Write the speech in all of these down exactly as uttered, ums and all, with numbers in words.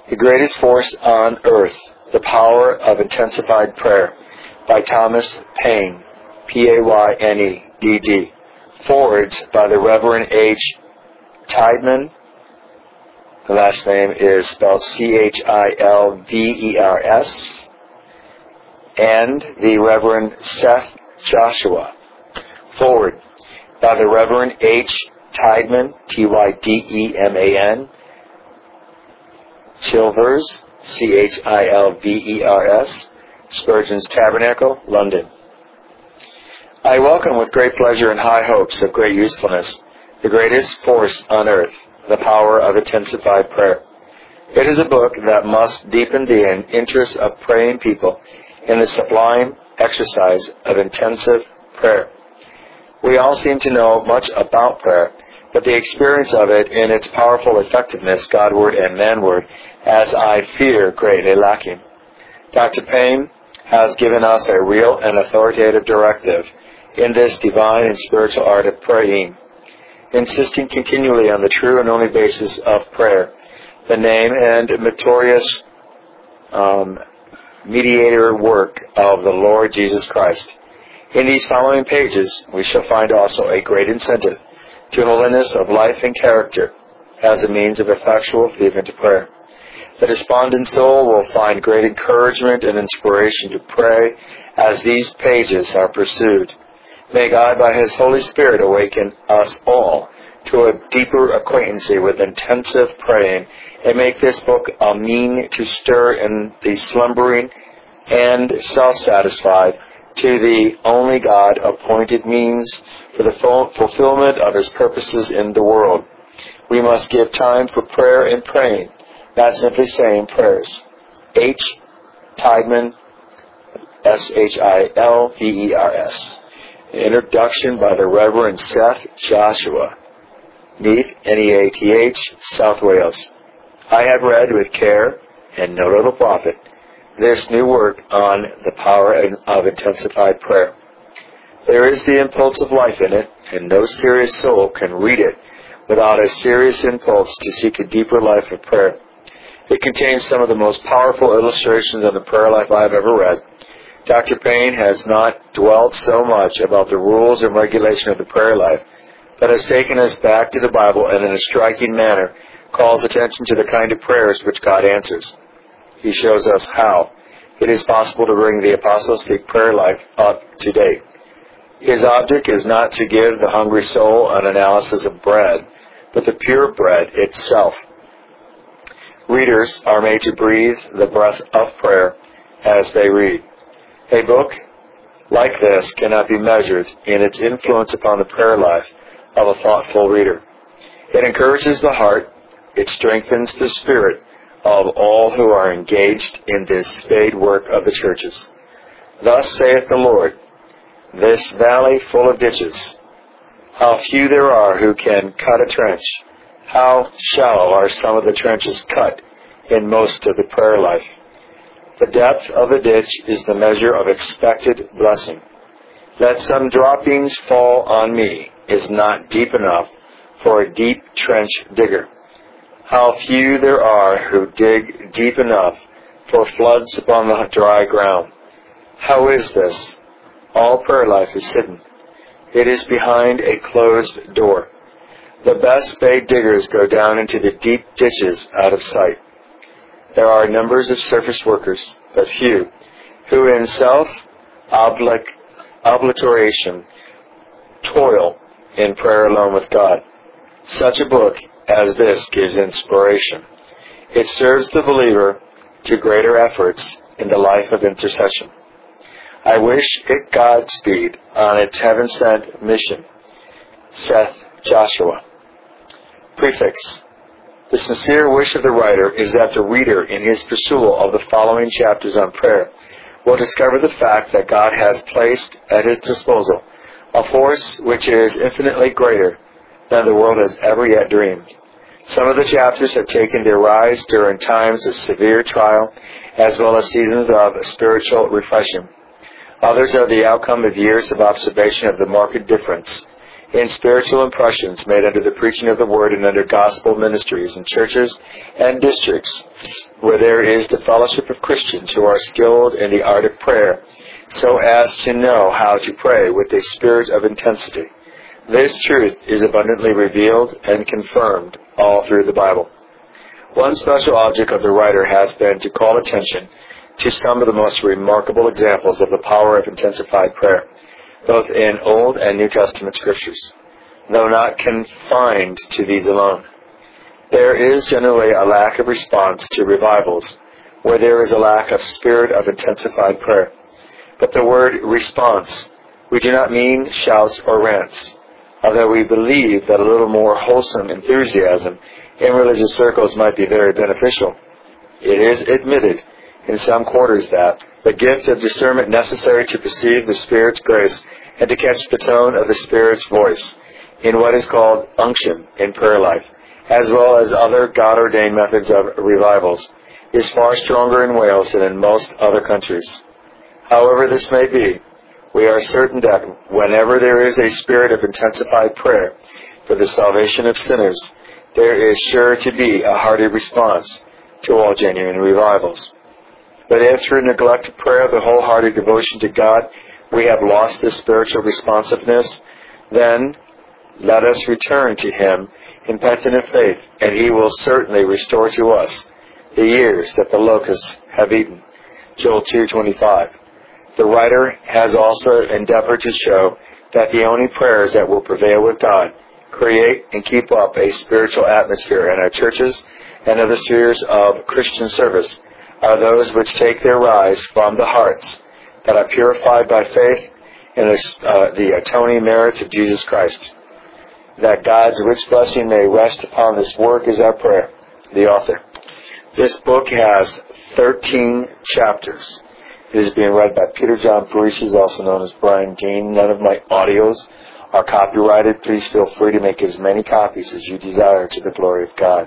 The Greatest Force on Earth, The Power of Intensified Prayer, by Thomas Paine, P A Y N E, D D. Forwards by the Reverend H. Tideman. The last name is spelled C H I L V E R S. And the Reverend Seth Joshua. Forward by the Reverend H. Tideman, T Y D E M A N. Chilvers, C H I L V E R S. Spurgeon's Tabernacle, London. I welcome with great pleasure and high hopes of great usefulness The Greatest Force on Earth, The Power of Intensified Prayer. It is a book that must deepen the interest of praying people in the sublime exercise of intensive prayer. We all seem to know much about prayer, but the experience of it in its powerful effectiveness, Godward and manward, as I fear greatly lacking. Doctor Paine has given us a real and authoritative directive in this divine and spiritual art of praying, insisting continually on the true and only basis of prayer, the name and notorious um, mediator work of the Lord Jesus Christ. In these following pages, we shall find also a great incentive to holiness of life and character as a means of effectual fervent prayer. The despondent soul will find great encouragement and inspiration to pray as these pages are pursued. May God, by His Holy Spirit, awaken us all to a deeper acquaintance with intensive praying and make this book a mean to stir in the slumbering and self-satisfied to the only God appointed means for the fulfillment of His purposes in the world. We must give time for prayer and praying, not simply saying prayers. H. Tideman, S H I L V E R S. An introduction by the Reverend Seth Joshua, Neath, N E A T H, South Wales. I have read with care and no little profit this new work on the power of intensified prayer. There is the impulse of life in it, and no serious soul can read it without a serious impulse to seek a deeper life of prayer. It contains some of the most powerful illustrations of the prayer life I have ever read. Doctor Paine has not dwelt so much about the rules and regulation of the prayer life, but has taken us back to the Bible and in a striking manner calls attention to the kind of prayers which God answers. He shows us how it is possible to bring the apostolic prayer life up to date. His object is not to give the hungry soul an analysis of bread, but the pure bread itself. Readers are made to breathe the breath of prayer as they read. A book like this cannot be measured in its influence upon the prayer life of a thoughtful reader. It encourages the heart, it strengthens the spirit of all who are engaged in this spade work of the churches. Thus saith the Lord, this valley full of ditches, how few there are who can cut a trench, how shallow are some of the trenches cut in most of the prayer life. The depth of the ditch is the measure of expected blessing. Let some droppings fall on me is not deep enough for a deep trench digger. How few there are who dig deep enough for floods upon the dry ground. How is this? All prayer life is hidden. It is behind a closed door. The best spade diggers go down into the deep ditches out of sight. There are numbers of surface workers, but few, who in self-obliteration toil in prayer alone with God. Such a book as this gives inspiration. It serves the believer to greater efforts in the life of intercession. I wish it Godspeed on its heaven-sent mission. Seth Joshua. Prefix. The sincere wish of the writer is that the reader, in his pursuit of the following chapters on prayer, will discover the fact that God has placed at his disposal a force which is infinitely greater than the world has ever yet dreamed. Some of the chapters have taken their rise during times of severe trial, as well as seasons of spiritual refreshing. Others are the outcome of years of observation of the marked difference in spiritual impressions made under the preaching of the Word and under gospel ministries in churches and districts where there is the fellowship of Christians who are skilled in the art of prayer, so as to know how to pray with a spirit of intensity. This truth is abundantly revealed and confirmed all through the Bible. One special object of the writer has been to call attention to some of the most remarkable examples of the power of intensified prayer, both in Old and New Testament scriptures, though not confined to these alone. There is generally a lack of response to revivals where there is a lack of spirit of intensified prayer. But the word response, we do not mean shouts or rants, although we believe that a little more wholesome enthusiasm in religious circles might be very beneficial. It is admitted in some quarters that the gift of discernment necessary to perceive the Spirit's grace and to catch the tone of the Spirit's voice in what is called unction in prayer life, as well as other God-ordained methods of revivals, is far stronger in Wales than in most other countries. However this may be, we are certain that whenever there is a spirit of intensified prayer for the salvation of sinners, there is sure to be a hearty response to all genuine revivals. But if through neglect of prayer, the wholehearted devotion to God, we have lost this spiritual responsiveness, then let us return to Him in penitent faith, and He will certainly restore to us the years that the locusts have eaten. Joel two twenty-five. The writer has also endeavored to show that the only prayers that will prevail with God, create and keep up a spiritual atmosphere in our churches and other spheres of Christian service, are those which take their rise from the hearts that are purified by faith in the, uh, the atoning merits of Jesus Christ. That God's rich blessing may rest upon this work is our prayer. The author. This book has thirteen chapters. It is being read by Peter John Parisi, also known as Brian Dean. None of my audios are copyrighted. Please feel free to make as many copies as you desire to the glory of God.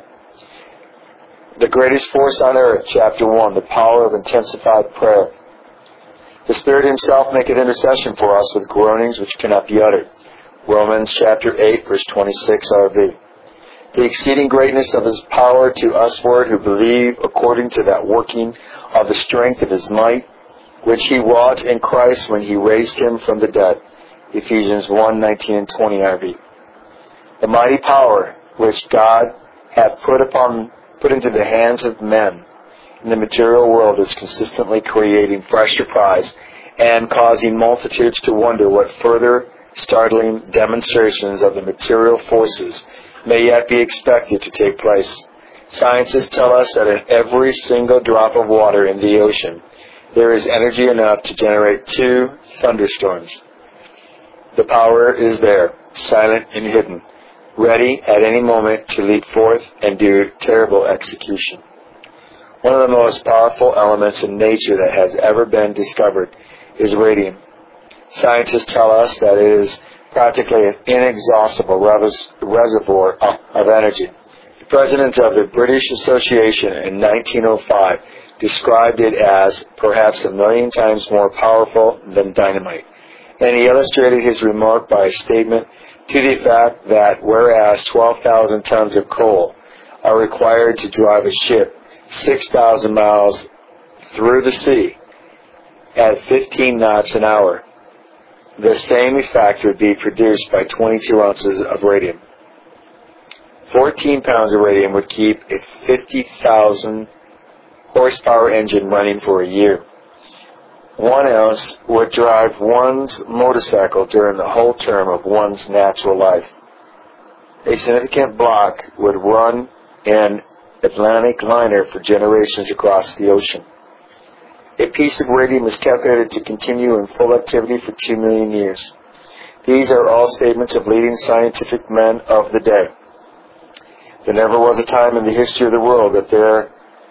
The greatest force on earth, chapter one, the power of intensified prayer. The Spirit Himself maketh intercession for us with groanings which cannot be uttered. Romans chapter eight, verse twenty-six R V. The exceeding greatness of His power to usward who believe according to that working of the strength of His might, which He wrought in Christ when He raised Him from the dead. Ephesians one, nineteen and twenty R V. The mighty power which God hath put upon put into the hands of men in the material world is consistently creating fresh surprise and causing multitudes to wonder what further startling demonstrations of the material forces may yet be expected to take place. Scientists tell us that in every single drop of water in the ocean, there is energy enough to generate two thunderstorms. The power is there, silent and hidden, ready at any moment to leap forth and do terrible execution. One of the most powerful elements in nature that has ever been discovered is radium. Scientists tell us that it is practically an inexhaustible res- reservoir of energy. The president of the British Association in nineteen oh five described it as perhaps a million times more powerful than dynamite. And he illustrated his remark by a statement to the effect that whereas twelve thousand tons of coal are required to drive a ship six thousand miles through the sea at fifteen knots an hour, the same effect would be produced by twenty-two ounces of radium. fourteen pounds of radium would keep a fifty thousand horsepower engine running for a year. One ounce would drive one's motorcycle during the whole term of one's natural life. A significant block would run an Atlantic liner for generations across the ocean. A piece of radium is calculated to continue in full activity for two million years. These are all statements of leading scientific men of the day. There never was a time in the history of the world that there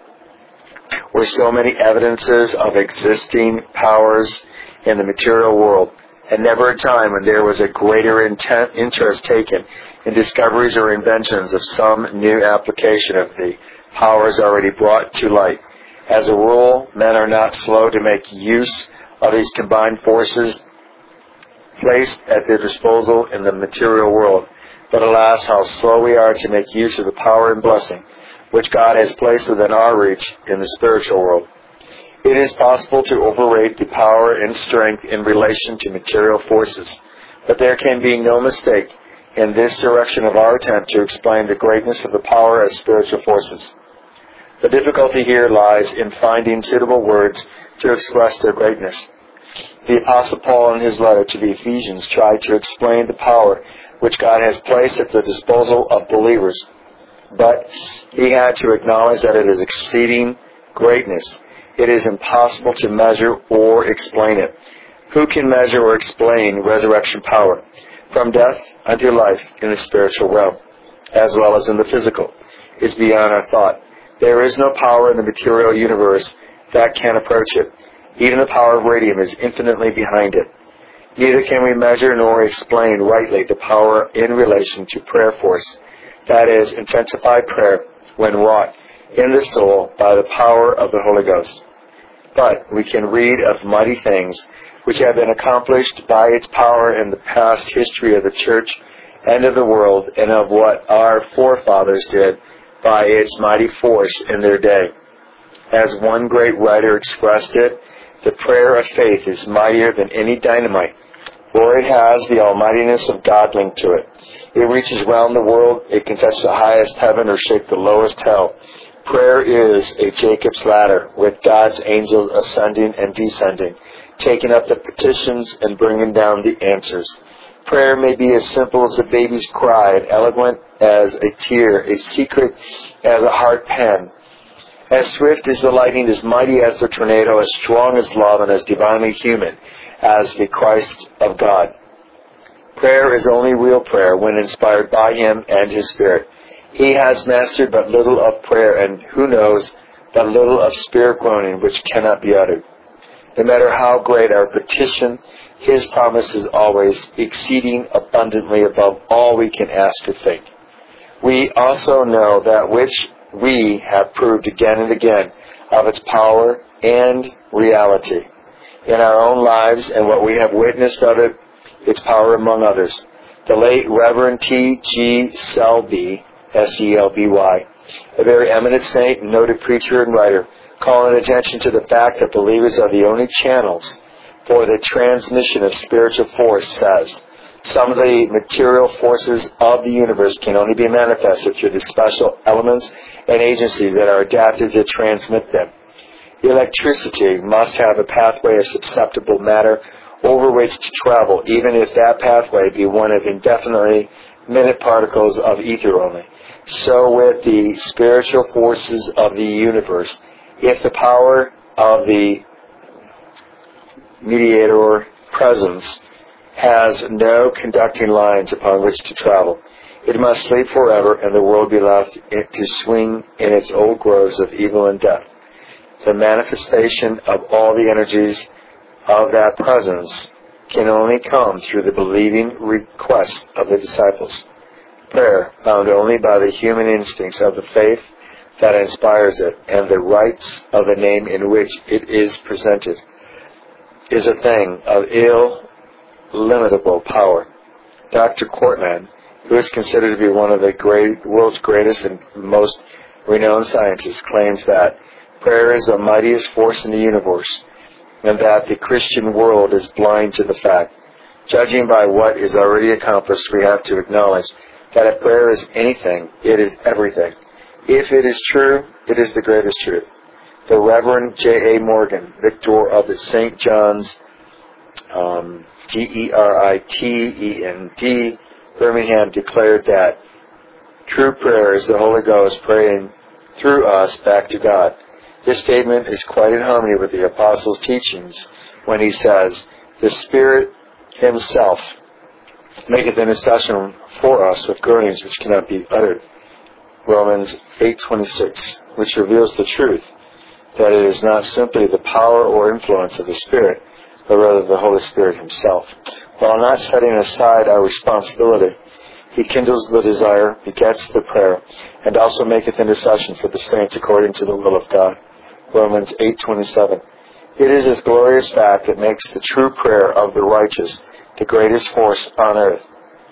were so many evidences of existing powers in the material world, and never a time when there was a greater intent, interest taken in discoveries or inventions of some new application of the powers already brought to light. As a rule, men are not slow to make use of these combined forces placed at their disposal in the material world. But alas, how slow we are to make use of the power and blessing which God has placed within our reach in the spiritual world. It is possible to overrate the power and strength in relation to material forces, but there can be no mistake in this direction of our attempt to explain the greatness of the power of spiritual forces. The difficulty here lies in finding suitable words to express their greatness. The Apostle Paul in his letter to the Ephesians tried to explain the power which God has placed at the disposal of believers, but he had to acknowledge that it is exceeding greatness. It is impossible to measure or explain it. Who can measure or explain resurrection power from death unto life in the spiritual realm, as well as in the physical? Is beyond our thought. There is no power in the material universe that can approach it. Even the power of radium is infinitely behind it. Neither can we measure nor explain rightly the power in relation to prayer force, that is, intensified prayer when wrought in the soul by the power of the Holy Ghost. But we can read of mighty things which have been accomplished by its power in the past history of the church and of the world, and of what our forefathers did by its mighty force in their day. As one great writer expressed it, the prayer of faith is mightier than any dynamite, for it has the almightiness of God linked to it. It reaches round the world, it can touch the highest heaven or shake the lowest hell. Prayer is a Jacob's ladder, with God's angels ascending and descending, taking up the petitions and bringing down the answers. Prayer may be as simple as a baby's cry, and eloquent as a tear, as secret as a heart pen, as swift as the lightning, as mighty as the tornado, as strong as love, and as divinely human as the Christ of God. Prayer is only real prayer when inspired by Him and His Spirit. He has mastered but little of prayer, and who knows but little of spirit groaning which cannot be uttered. No matter how great our petition, His promise is always exceeding abundantly above all we can ask or think. We also know that which we have proved again and again of its power and reality in our own lives, and what we have witnessed of it, its power among others. The late Reverend T G Selby, S E L B Y, a very eminent saint and noted preacher and writer, calling attention to the fact that believers are the only channels for the transmission of spiritual force, says, some of the material forces of the universe can only be manifested through the special elements and agencies that are adapted to transmit them. Electricity must have a pathway of susceptible matter over which to travel, even if that pathway be one of indefinitely minute particles of ether only. So with the spiritual forces of the universe, if the power of the mediator presence has no conducting lines upon which to travel, it must sleep forever, and the world be left to swing in its old groves of evil and death. The manifestation of all the energies of that presence can only come through the believing request of the disciples. Prayer, found only by the human instincts of the faith that inspires it and the rights of the name in which it is presented, is a thing of illimitable power. Doctor Cortland, who is considered to be one of the great, world's greatest and most renowned scientists, claims that prayer is the mightiest force in the universe, and that the Christian world is blind to the fact. Judging by what is already accomplished, we have to acknowledge that if prayer is anything, it is everything. If it is true, it is the greatest truth. The Reverend J A Morgan, Victor of the Saint John's, um, D E R I T E N D, Birmingham, declared that true prayer is the Holy Ghost praying through us back to God. This statement is quite in harmony with the Apostle's teachings when he says, the Spirit Himself maketh intercession for us with groanings which cannot be uttered. Romans eight twenty-six, which reveals the truth that it is not simply the power or influence of the Spirit, but rather the Holy Spirit Himself. While not setting aside our responsibility, He kindles the desire, begets the prayer, and also maketh intercession for the saints according to the will of God. Romans eight twenty-seven. It is this glorious fact that makes the true prayer of the righteous the greatest force on earth.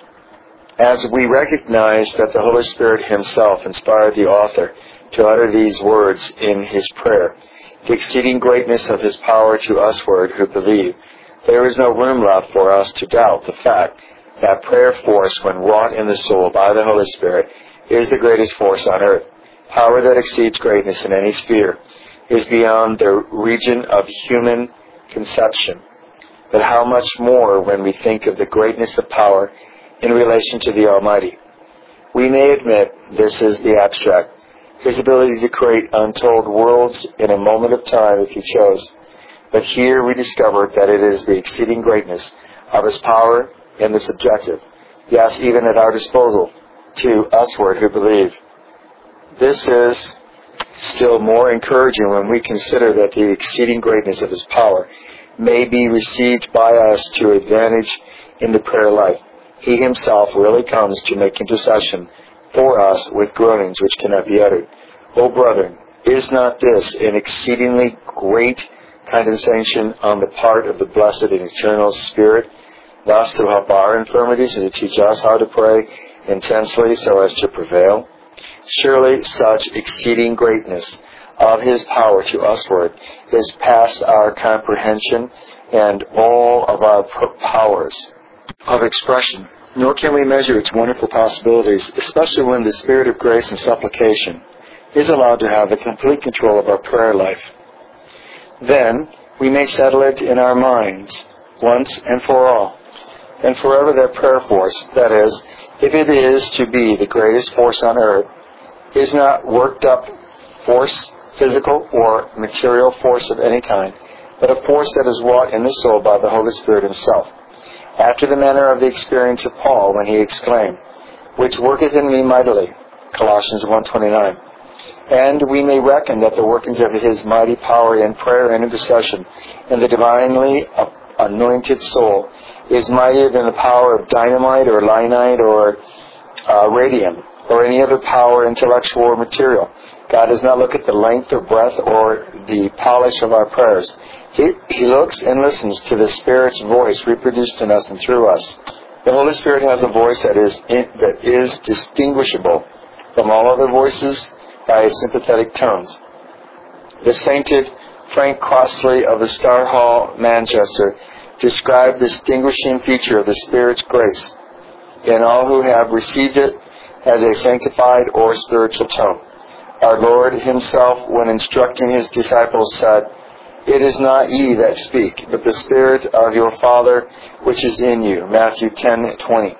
As we recognize that the Holy Spirit Himself inspired the author to utter these words in his prayer, the exceeding greatness of His power to usward who believe, there is no room left for us to doubt the fact that prayer force, when wrought in the soul by the Holy Spirit, is the greatest force on earth. Power that exceeds greatness in any sphere is beyond the region of human conception. But how much more when we think of the greatness of power in relation to the Almighty. We may admit this is the abstract, His ability to create untold worlds in a moment of time if He chose. But here we discover that it is the exceeding greatness of His power in the subjective, yes, even at our disposal, to usward who believe. This is still more encouraging when we consider that the exceeding greatness of His power may be received by us to advantage in the prayer life. He Himself really comes to make intercession for us with groanings which cannot be uttered. O brethren, is not this an exceedingly great condescension on the part of the blessed and eternal Spirit, thus to help our infirmities and to teach us how to pray intensely so as to prevail? Surely such exceeding greatness of His power to usward is past our comprehension and all of our powers of expression, nor can we measure its wonderful possibilities, especially when the Spirit of grace and supplication is allowed to have the complete control of our prayer life. Then we may settle it in our minds once and for all, and forever that prayer force, that is, if it is to be the greatest force on earth, is not worked up force, physical or material force of any kind, but a force that is wrought in the soul by the Holy Spirit Himself, after the manner of the experience of Paul when he exclaimed, which worketh in me mightily, Colossians one twenty-nine. And we may reckon that the workings of His mighty power in prayer and intercession in the divinely anointed soul is mightier than the power of dynamite or lignite or uh, radium or any other power, intellectual or material. God does not look at the length or breadth or the polish of our prayers. He, he looks and listens to the Spirit's voice reproduced in us and through us. The Holy Spirit has a voice that is in, that is distinguishable from all other voices by its sympathetic tones. The sainted Frank Crossley of the Star Hall, Manchester, described the distinguishing feature of the Spirit's grace in all who have received it as a sanctified or spiritual tone. Our Lord Himself, when instructing His disciples, said, It is not ye that speak, but the Spirit of your Father which is in you. Matthew ten twenty.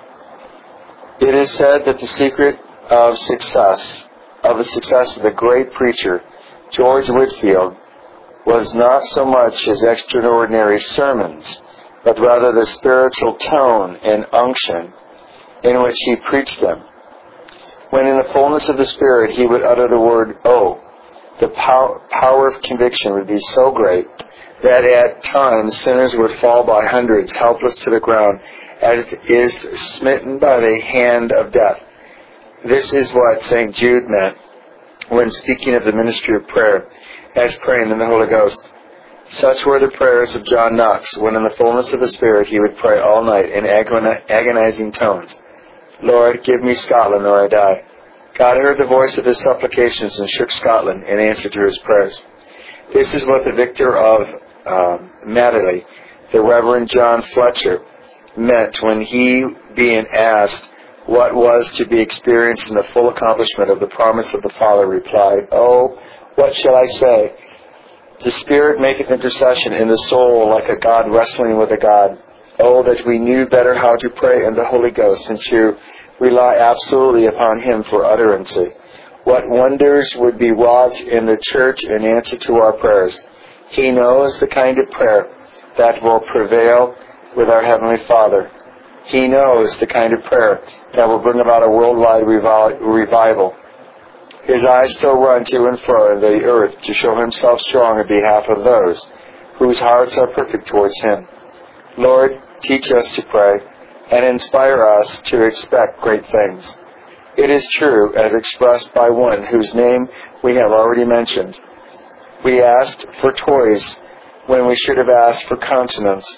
It is said that the secret of success, of the success of the great preacher, George Whitefield, was not so much his extraordinary sermons, but rather the spiritual tone and unction in which he preached them. When in the fullness of the Spirit he would utter the word, Oh, the pow- power of conviction would be so great that at times sinners would fall by hundreds, helpless to the ground, as is smitten by the hand of death. This is what Saint Jude meant when speaking of the ministry of prayer, as praying in the Holy Ghost. Such were the prayers of John Knox, when in the fullness of the Spirit he would pray all night in agonizing tones, Lord, give me Scotland or I die. God heard the voice of his supplications and shook Scotland in answer to his prayers. This is what the victor of um, Madeley, the Reverend John Fletcher, meant when he, being asked what was to be experienced in the full accomplishment of the promise of the Father, replied, Oh, what shall I say? The Spirit maketh intercession in the soul like a God wrestling with a God. Oh, that we knew better how to pray in the Holy Ghost and to rely absolutely upon Him for utterancy. What wonders would be wrought in the church in answer to our prayers. He knows the kind of prayer that will prevail with our Heavenly Father. He knows the kind of prayer that will bring about a worldwide revi- revival. His eyes still run to and fro in the earth to show Himself strong in behalf of those whose hearts are perfect towards Him. Lord, teach us to pray and inspire us to expect great things. It is true, as expressed by one whose name we have already mentioned. We asked for toys when we should have asked for consonants,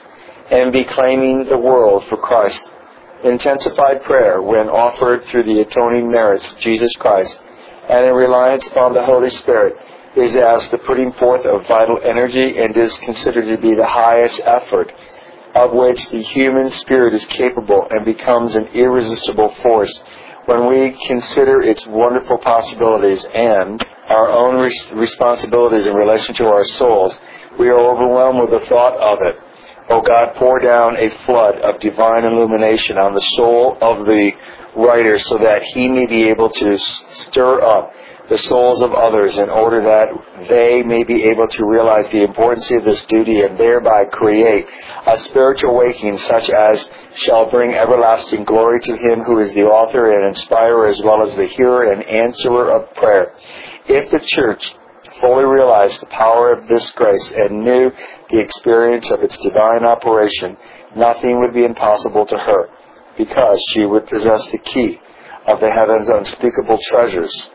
and be claiming the world for Christ. Intensified prayer, when offered through the atoning merits of Jesus Christ and in reliance upon the Holy Spirit, is as the putting forth of vital energy and is considered to be the highest effort of which the human spirit is capable, and becomes an irresistible force when we consider its wonderful possibilities and our own res- responsibilities in relation to our souls. We are overwhelmed with the thought of it. O God, pour down a flood of divine illumination on the soul of the writer so that he may be able to stir up the souls of others in order that they may be able to realize the importance of this duty and thereby create a spiritual awakening such as shall bring everlasting glory to him who is the author and inspirer as well as the hearer and answerer of prayer. If the church fully realized the power of this grace and knew the experience of its divine operation, nothing would be impossible to her, because she would possess the key of the heaven's unspeakable treasures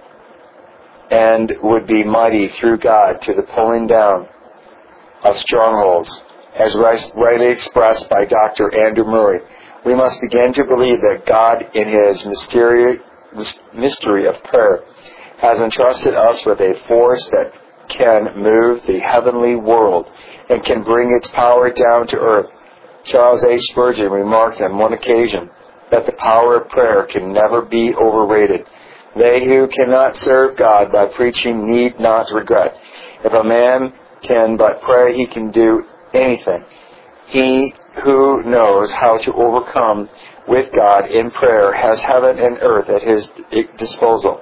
and would be mighty through God to the pulling down of strongholds. As rightly expressed by Doctor Andrew Murray, we must begin to believe that God, in His mystery, mystery of prayer, has entrusted us with a force that can move the heavenly world and can bring its power down to earth. Charles H. Spurgeon remarked on one occasion that the power of prayer can never be overrated. They who cannot serve God by preaching need not regret. If a man can but pray, he can do anything. He who knows how to overcome with God in prayer has heaven and earth at his disposal.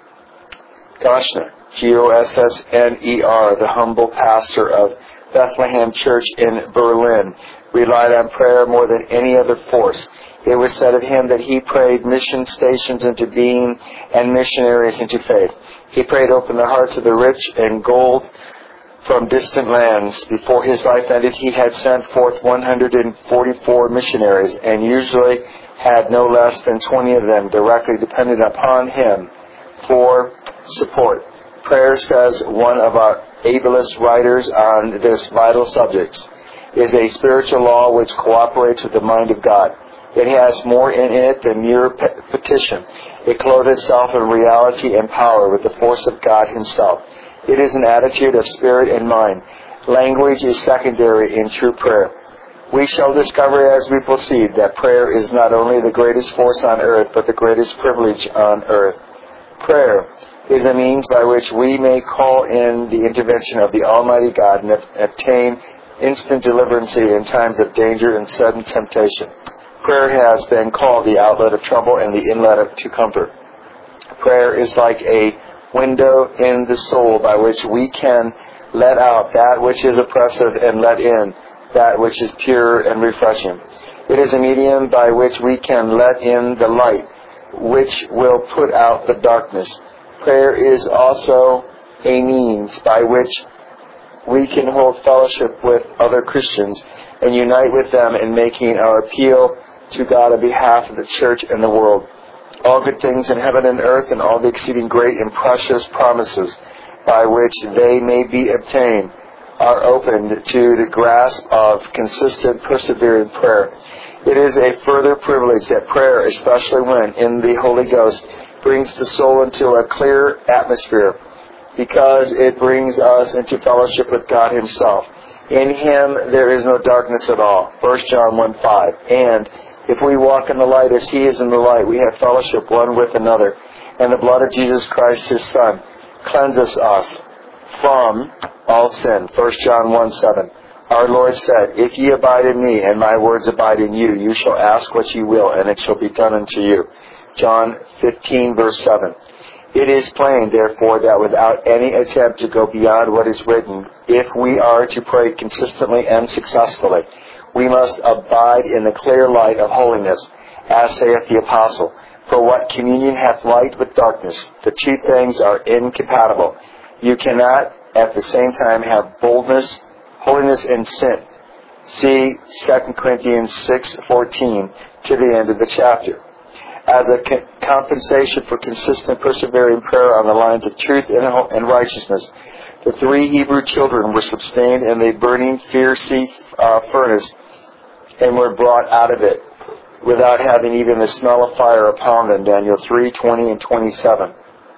Gossner, G O S S N E R, the humble pastor of Bethlehem Church in Berlin, relied on prayer more than any other force. It was said of him that he prayed mission stations into being and missionaries into faith. He prayed open the hearts of the rich and gold from distant lands. Before his life ended, he had sent forth one hundred forty-four missionaries and usually had no less than twenty of them directly dependent upon him for support. Prayer, says one of our ablest writers on this vital subject, is a spiritual law which cooperates with the mind of God. It has more in it than mere petition. It clothes itself in reality and power with the force of God Himself. It is an attitude of spirit and mind. Language is secondary in true prayer. We shall discover as we proceed that prayer is not only the greatest force on earth, but the greatest privilege on earth. Prayer is a means by which we may call in the intervention of the Almighty God and obtain instant deliverance in times of danger and sudden temptation. Prayer has been called the outlet of trouble and the inlet to comfort. Prayer is like a window in the soul by which we can let out that which is oppressive and let in that which is pure and refreshing. It is a medium by which we can let in the light, which will put out the darkness. Prayer is also a means by which we can hold fellowship with other Christians and unite with them in making our appeal to God on behalf of the church and the world. All good things in heaven and earth and all the exceeding great and precious promises by which they may be obtained are opened to the grasp of consistent, persevering prayer. It is a further privilege that prayer, especially when in the Holy Ghost, brings the soul into a clear atmosphere, because it brings us into fellowship with God Himself. In Him there is no darkness at all. First John one five. And if we walk in the light as He is in the light, we have fellowship one with another. And the blood of Jesus Christ, His Son, cleanses us from all sin. First John one seven. Our Lord said, If ye abide in me, and my words abide in you, you shall ask what ye will, and it shall be done unto you. John fifteen, verse seven. It is plain, therefore, that without any attempt to go beyond what is written, if we are to pray consistently and successfully, we must abide in the clear light of holiness, as saith the Apostle. For what communion hath light with darkness? The two things are incompatible. You cannot at the same time have boldness, holiness, and sin. See Second Corinthians six fourteen to the end of the chapter. As a co- compensation for consistent, persevering prayer on the lines of truth and, and righteousness, the three Hebrew children were sustained in the burning, fiery uh, furnace and were brought out of it without having even the smell of fire upon them. Daniel three, twenty and twenty-seven.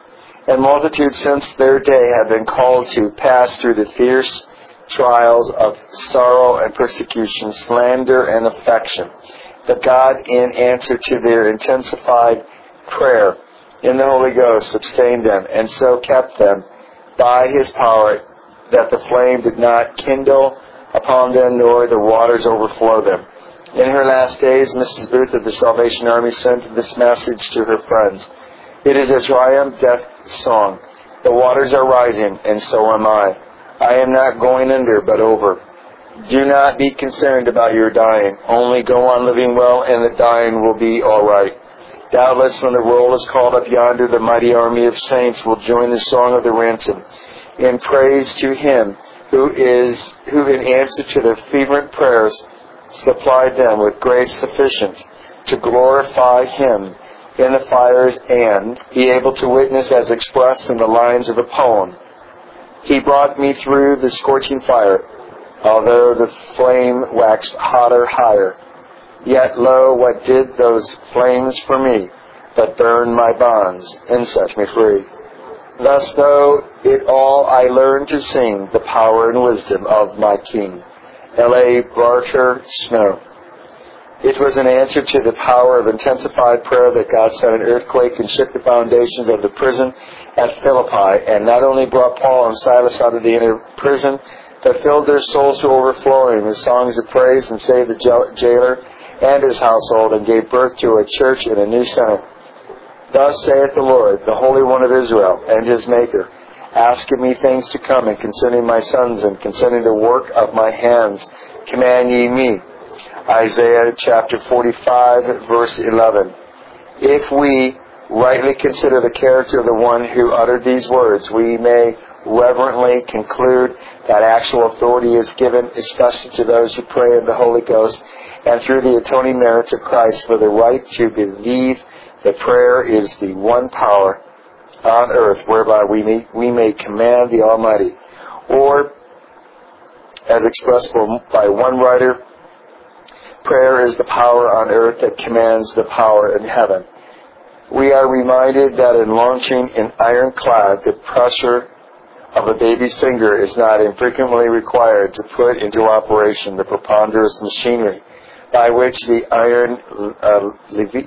And multitudes since their day have been called to pass through the fierce trials of sorrow and persecution, slander and affection. But God, in answer to their intensified prayer in the Holy Ghost, sustained them, and so kept them by His power, that the flame did not kindle upon them, nor the waters overflow them. In her last days, Missus Booth of the Salvation Army sent this message to her friends. It is a triumph death song. The waters are rising, and so am I. I am not going under, but over. Do not be concerned about your dying. Only go on living well, and the dying will be all right. Doubtless, when the roll is called up yonder, the mighty army of saints will join the song of the ransom in praise to Him who is, who in answer to their fervent prayers supplied them with grace sufficient to glorify Him in the fires and be able to witness as expressed in the lines of a poem. He brought me through the scorching fire, although the flame waxed hotter higher. Yet lo, what did those flames for me, but burn my bonds and set me free. Thus, though it all, I learned to sing the power and wisdom of my King. L A Barker Snow. It was an answer to the power of intensified prayer that God sent an earthquake and shook the foundations of the prison at Philippi, and not only brought Paul and Silas out of the inner prison, but filled their souls to overflowing with songs of praise, and saved the jailer and his household, and gave birth to a church in a new center. Thus saith the Lord, the Holy One of Israel, and His Maker, ask of me things to come, and concerning my sons, and concerning the work of my hands, command ye me. Isaiah chapter forty-five, verse eleven. If we rightly consider the character of the one who uttered these words, we may reverently conclude that actual authority is given, especially to those who pray in the Holy Ghost, and through the atoning merits of Christ, for the right to believe that prayer is the one power on earth whereby we may, we may command the Almighty. Or, as expressed by one writer, prayer is the power on earth that commands the power in heaven. We are reminded that in launching an ironclad, the pressure of a baby's finger is not infrequently required to put into operation the preponderous machinery by which the iron uh, Levi-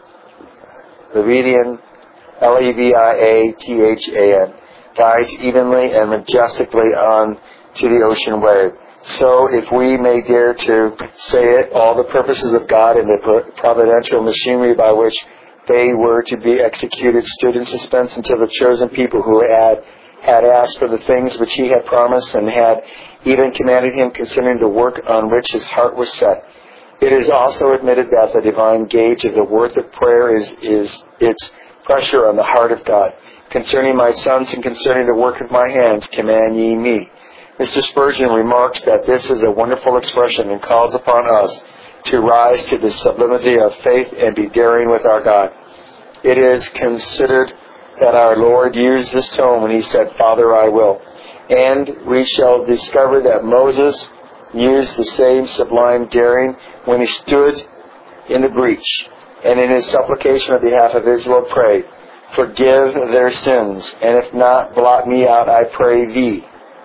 Leviathan, L E V I A T H A N, guides evenly and majestically on to the ocean wave. So, if we may dare to say it, all the purposes of God and the providential machinery by which they were to be executed stood in suspense until the chosen people who had had asked for the things which He had promised, and had even commanded Him concerning the work on which His heart was set. It is also admitted that the divine gauge of the worth of prayer is, is its pressure on the heart of God. Concerning my sons and concerning the work of my hands, command ye me. Mister Spurgeon remarks that this is a wonderful expression and calls upon us to rise to the sublimity of faith and be daring with our God. It is considered that our Lord used this tone when He said, Father, I will. And we shall discover that Moses used the same sublime daring when he stood in the breach, and in his supplication on behalf of Israel prayed, Forgive their sins, and if not, blot me out, I pray thee,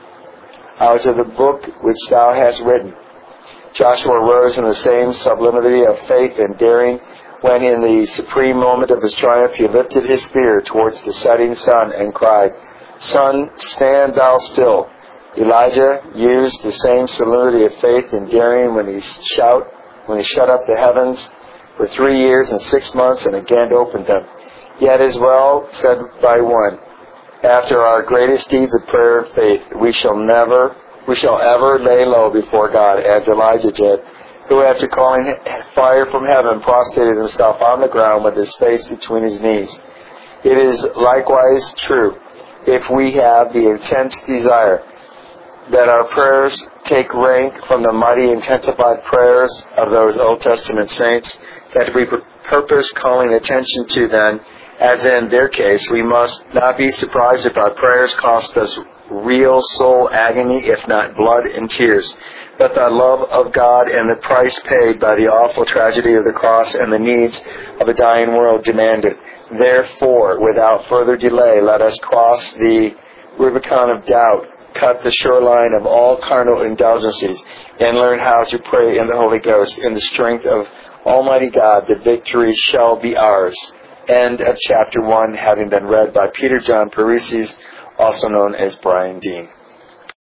out of the book which thou hast written. Joshua rose in the same sublimity of faith and daring when in the supreme moment of his triumph he lifted his spear towards the setting sun and cried, Sun, stand thou still. Elijah used the same sublimity of faith and daring when he shout, when he shut up the heavens for three years and six months and again opened them. Yet as well said by one, after our greatest deeds of prayer and faith, we shall never, we shall ever lay low before God, as Elijah did, who after calling fire from heaven prostrated himself on the ground with his face between his knees. It is likewise true, if we have the intense desire that our prayers take rank from the mighty intensified prayers of those Old Testament saints, that we purpose calling attention to them, as in their case, we must not be surprised if our prayers cost us real soul agony, if not blood and tears. But the love of God and the price paid by the awful tragedy of the cross and the needs of a dying world demanded. Therefore, without further delay, let us cross the Rubicon of doubt, cut the shoreline of all carnal indulgences, and learn how to pray in the Holy Ghost. In the strength of Almighty God, the victory shall be ours. End of chapter one, having been read by Peter John Paresis, also known as Brian Dean.